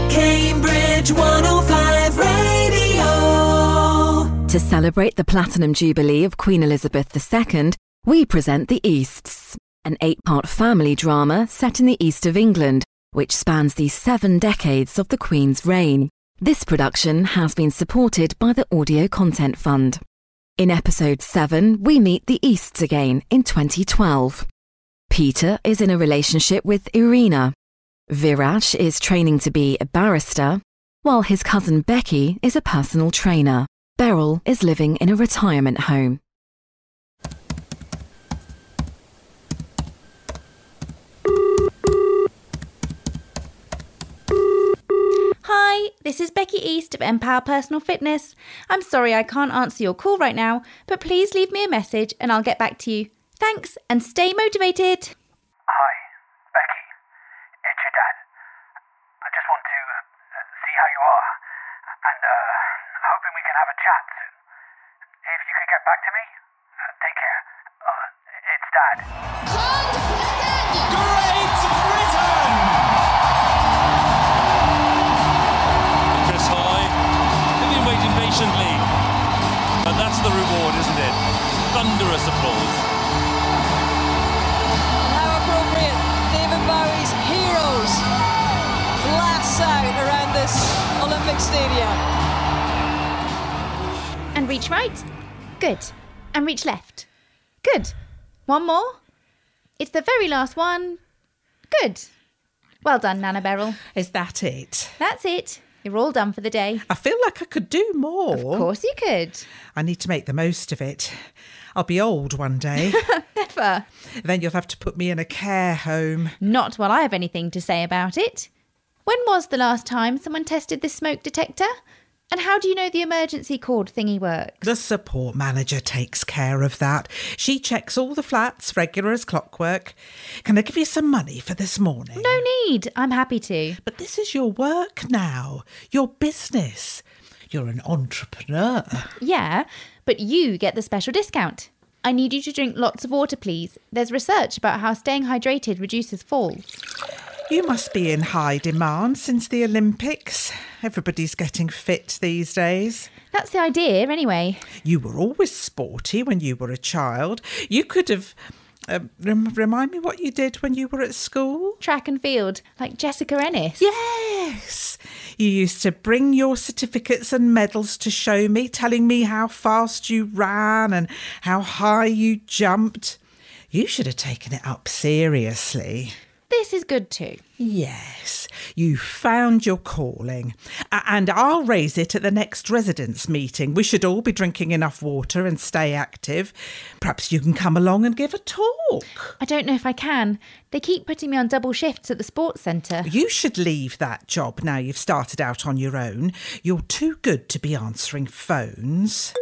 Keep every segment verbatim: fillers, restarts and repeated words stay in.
Cambridge one oh five Radio. To celebrate the Platinum Jubilee of Queen Elizabeth the Second, we present The Easts, an eight-part family drama set in the east of England, which spans the seven decades of the Queen's reign. This production has been supported by the Audio Content Fund. In episode seven, we meet the Easts again in twenty twelve. Peter is in a relationship with Irina. Viraj is training to be a barrister, while his cousin Becky is a personal trainer. Beryl is living in a retirement home. Hi, this is Becky East of Empower Personal Fitness. I'm sorry I can't answer your call right now, but please leave me a message and I'll get back to you. Thanks, and stay motivated. Hi, Becky. It's your dad. I just want to uh, see how you are, and uh, hoping we can have a chat soon. If you could get back to me, uh, take care. Uh, it's Dad. Great Britain! Chris High, they've been waiting patiently, and that's the reward, isn't it? Thunderous applause. How appropriate, David Bowie's Heroes blasts out around this Olympic Stadium. And reach right. Good. And reach left. Good. One more. It's the very last one. Good. Well done, Nana Beryl. Is that it? That's it. You're all done for the day. I feel like I could do more. Of course you could. I need to make the most of it. I'll be old one day. Never. Then you'll have to put me in a care home. Not while I have anything to say about it. When was the last time someone tested this smoke detector? And how do you know the emergency cord thingy works? The support manager takes care of that. She checks all the flats, regular as clockwork. Can I give you some money for this morning? No need. I'm happy to. But this is your work now. Your business. You're an entrepreneur. Yeah, but you get the special discount. I need you to drink lots of water, please. There's research about how staying hydrated reduces falls. You must be in high demand since the Olympics. Everybody's getting fit these days. That's the idea, anyway. You were always sporty when you were a child. You could have... Uh, rem- remind me what you did when you were at school? Track and field, like Jessica Ennis. Yes! You used to bring your certificates and medals to show me, telling me how fast you ran and how high you jumped. You should have taken it up seriously. This is good too. Yes, you found your calling. A- and I'll raise it at the next residents' meeting. We should all be drinking enough water and stay active. Perhaps you can come along and give a talk. I don't know if I can. They keep putting me on double shifts at the sports centre. You should leave that job now you've started out on your own. You're too good to be answering phones.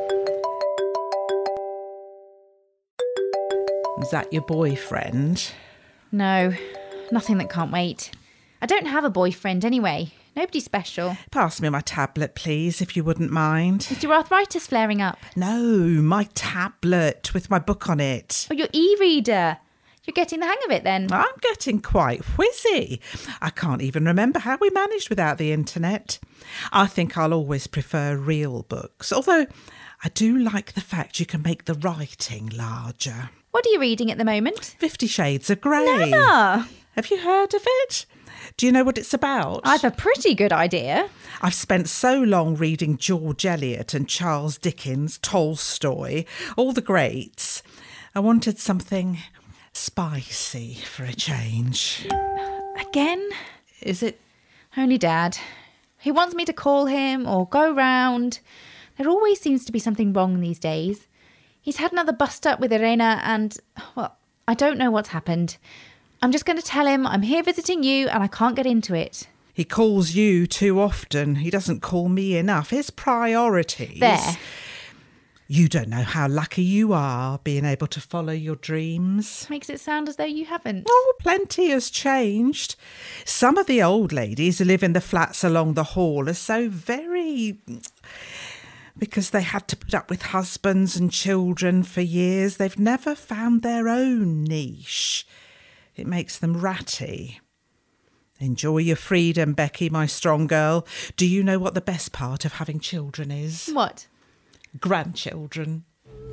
Is that your boyfriend? No, nothing that can't wait. I don't have a boyfriend anyway. Nobody special. Pass me my tablet, please, if you wouldn't mind. Is your arthritis flaring up? No, my tablet with my book on it. Or your e-reader? You're getting the hang of it then. I'm getting quite whizzy. I can't even remember how we managed without the internet. I think I'll always prefer real books, although I do like the fact you can make the writing larger. What are you reading at the moment? Fifty Shades of Grey. Nana! Have you heard of it? Do you know what it's about? I've a pretty good idea. I've spent so long reading George Eliot and Charles Dickens, Tolstoy, all the greats. I wanted something spicy for a change. Again? Is it? Only Dad. He wants me to call him or go round. There always seems to be something wrong these days. He's had another bust up with Irina and, well, I don't know what's happened. I'm just going to tell him I'm here visiting you and I can't get into it. He calls you too often. He doesn't call me enough. His priorities. There. You don't know how lucky you are being able to follow your dreams. Makes it sound as though you haven't. Oh, plenty has changed. Some of the old ladies who live in the flats along the hall are so very... because they had to put up with husbands and children for years. They've never found their own niche. It makes them ratty. Enjoy your freedom, Becky, my strong girl. Do you know what the best part of having children is? What? Grandchildren.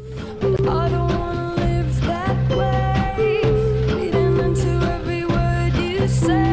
I don't wanna live that way. Reading into every word you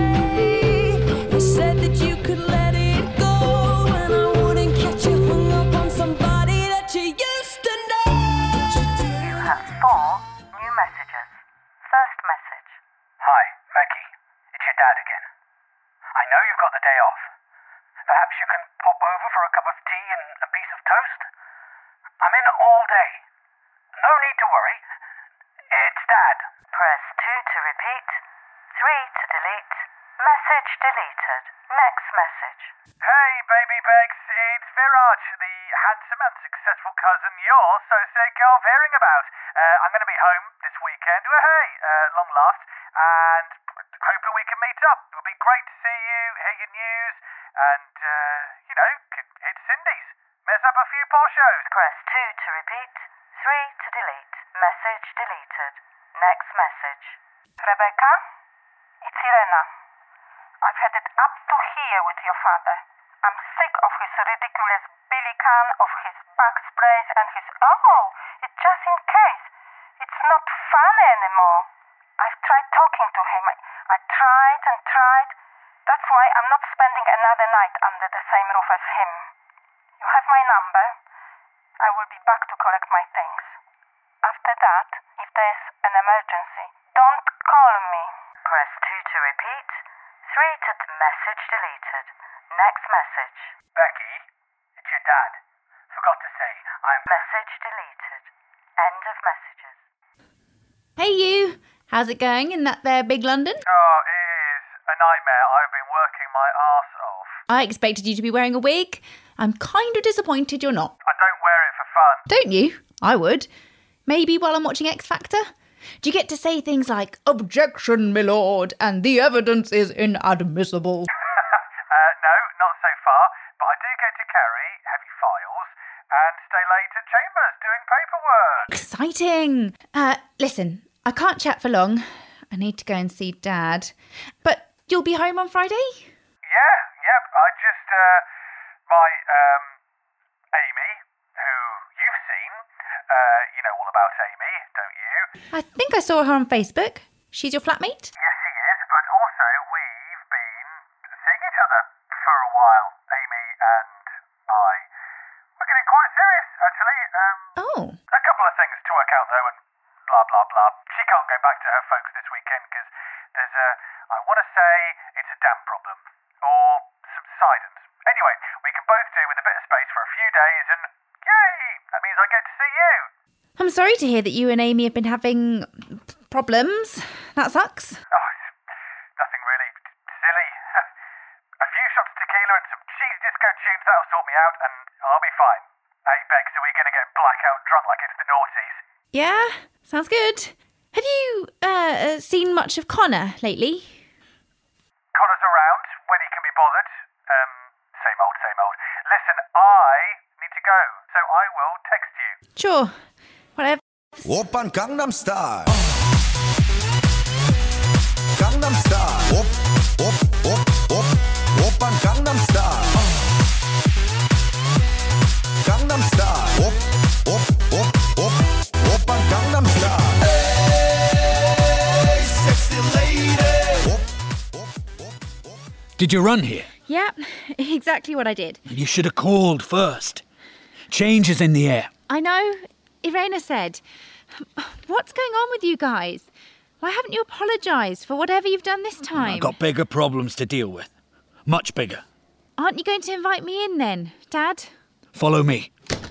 say. You said that you could let it go, and I wouldn't catch you hung up on somebody that you used to know. You have four new messages. First message. Hi, Becky. It's your dad again. I know you've got the day off. Perhaps you can pop over for a cup of tea and a piece of toast? I'm in all day. No need to worry. It's Dad. Press two to repeat, three to delete. Message deleted. Next message. Hey, baby Bex. It's Viraj, the handsome and successful cousin you're so sick of hearing about. Uh, I'm going to be home this weekend. Well, hey, uh, long last. And hoping we can meet up. It would be great to see you, hear your news, and, uh, you know, hit Cindy's. Mess up a few posh shows. Press two to repeat, three to delete. Message deleted. Next message. Rebecca, it's Irena. I've had it up to here with your father. I'm sick of his ridiculous Billy can, of his back sprays and his, oh, it's just in case. It's not fun anymore. I've tried talking to him. I, I tried and tried. That's why I'm not spending another night under the same roof as him. You have my number. I will be back to collect my things. After that, if there's an emergency, don't call me. Press two to repeat, three to message deleted. Next message. Becky, it's your dad. Forgot to say, I'm message deleted. End of messages. Hey, you. How's it going in that there big London? Oh, it is a nightmare. I've been working my arse off. I expected you to be wearing a wig. I'm kind of disappointed you're not. I don't wear it for fun. Don't you? I would. Maybe while I'm watching X Factor. Do you get to say things like, objection, my lord, and the evidence is inadmissible? uh, no, not so far, but I do get to carry heavy files and stay late at chambers doing paperwork. Exciting. Uh, listen, I can't chat for long. I need to go and see Dad. But you'll be home on Friday? Yeah, yep. I just, uh, my, um, Amy, who you've seen, uh, you know all about Amy, don't you? I think I saw her on Facebook. She's your flatmate? Yes, she is, but also we've been seeing each other for a while, Amy and I. We're getting quite serious, actually. Um, Oh. a couple of things to work out, though, and blah, blah, blah. She can't go back to her folks this weekend because there's a, I want to say it's a damp problem. Or subsidence. Anyway, we can both do with a bit of space for a few days, and yay! That means I get to see you. I'm sorry to hear that you and Amy have been having problems. That sucks. Oh, it's nothing really silly. A few shots of tequila and some cheesy disco tunes, that'll sort me out, and I'll be fine. Hey, Bex, are we going to get blackout drunk like it's the noughties? Yeah, sounds good. Have you uh, seen much of Connor lately? Connor's around when he can be bothered. Um, same old, same old. Listen, I need to go, so I will text you. Sure. Whatever. Oppan Gangnam Style. Gangnam Style. Op, op, op, op. Oppan Gangnam Style. Gangnam Style. Op, op, op, op. Oppan Gangnam Style. Hey, sexy lady. Op, op, op, op. Did you run here? Yeah, exactly what I did. You should have called first. Change is in the air. I know. Irena said. What's going on with you guys? Why haven't you apologised for whatever you've done this time? I've got bigger problems to deal with. Much bigger. Aren't you going to invite me in then, Dad? Follow me.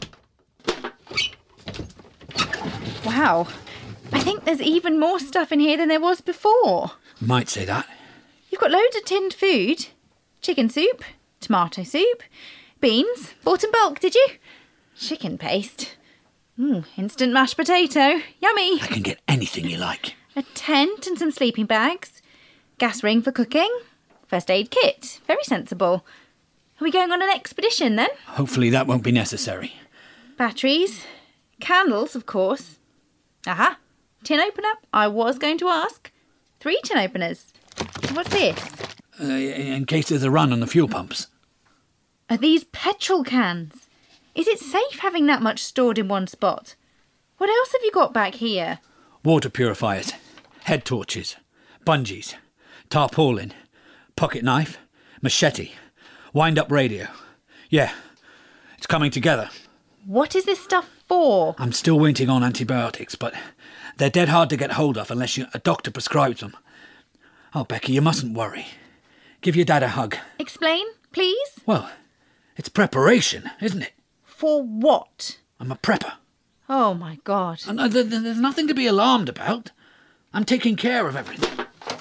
Wow. I think there's even more stuff in here than there was before. Might say that. You've got loads of tinned food. Chicken soup, tomato soup, beans. Bought in bulk, did you? Chicken paste. Mm, instant mashed potato. Yummy. I can get anything you like. A tent and some sleeping bags. Gas ring for cooking. First aid kit. Very sensible. Are we going on an expedition then? Hopefully that won't be necessary. Batteries. Candles, of course. Aha. Tin opener. I was going to ask. Three tin openers. What's this? uh, in case there's a run on the fuel pumps. Are these petrol cans? Is it safe having that much stored in one spot? What else have you got back here? Water purifiers, head torches, bungees, tarpaulin, pocket knife, machete, wind-up radio. Yeah, it's coming together. What is this stuff for? I'm still waiting on antibiotics, but they're dead hard to get hold of unless you, a doctor prescribes them. Oh, Becky, you mustn't worry. Give your dad a hug. Explain, please? Well, it's preparation, isn't it? For what? I'm a prepper. Oh, my God. And, uh, th- th- there's nothing to be alarmed about. I'm taking care of everything.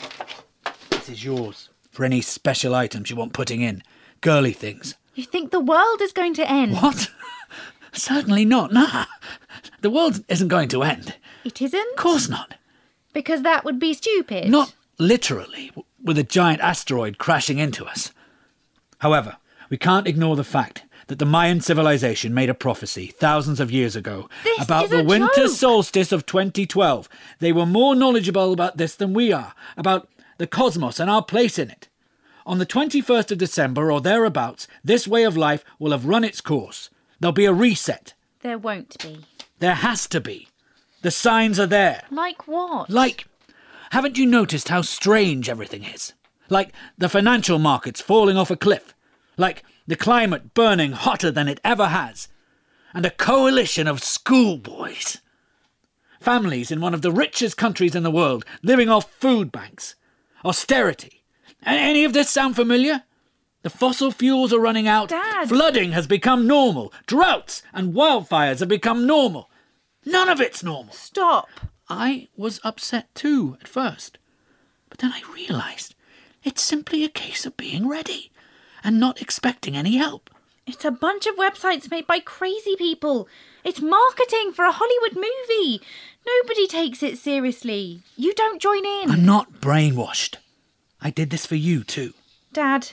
This is yours for any special items you want putting in. Girly things. You think the world is going to end? What? Certainly not, nah. The world isn't going to end. It isn't? Of course not. Because that would be stupid. Not literally, w- with a giant asteroid crashing into us. However, we can't ignore the fact that the Mayan civilization made a prophecy thousands of years ago This about is the a winter joke. solstice of twenty twelve. They were more knowledgeable about this than we are, about the cosmos and our place in it. On the twenty-first of December or thereabouts, this way of life will have run its course. There'll be a reset. There won't be. There has to be. The signs are there. Like what? Like, haven't you noticed how strange everything is? Like the financial markets falling off a cliff. Like the climate burning hotter than it ever has. And a coalition of schoolboys. Families in one of the richest countries in the world living off food banks. Austerity. A- Any of this sound familiar? The fossil fuels are running out. Dad. Flooding has become normal. Droughts and wildfires have become normal. None of it's normal. Stop. I was upset too at first. But then I realised it's simply a case of being ready and not expecting any help. It's a bunch of websites made by crazy people. It's marketing for a Hollywood movie. Nobody takes it seriously. You don't join in. I'm not brainwashed. I did this for you too. Dad,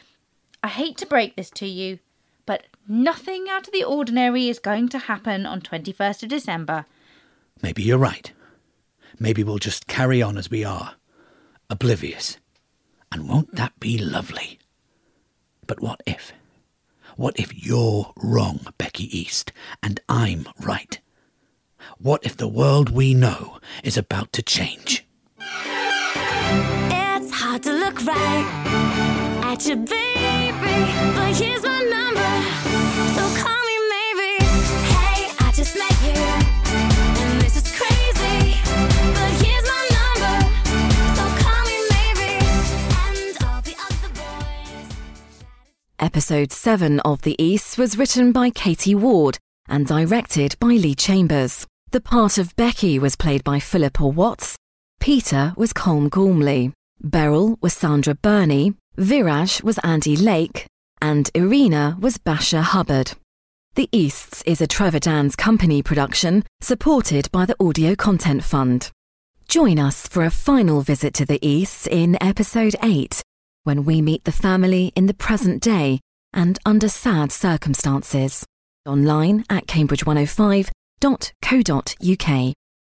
I hate to break this to you, but nothing out of the ordinary is going to happen on twenty-first of December. Maybe you're right. Maybe we'll just carry on as we are, oblivious. And won't that be lovely? But what if? What if you're wrong, Becky East, and I'm right? What if the world we know is about to change? It's hard to look right at your baby, but here's my number, so call me maybe. Hey, I just met you, and this is crazy, but here's my number, so call me maybe, and all the other boys. Episode seven of The East was written by Katie Ward and directed by Lee Chambers. The part of Becky was played by Philippa Watts. Peter was Colm Gormley. Beryl was Sandra Burney. Viraj was Andy Lake. And Irina was Basha Hubbard. The Easts is a Trevor Dance Company production supported by the Audio Content Fund. Join us for a final visit to the Easts in episode eight, when we meet the family in the present day and under sad circumstances. Online at cambridge one oh five dot co dot uk.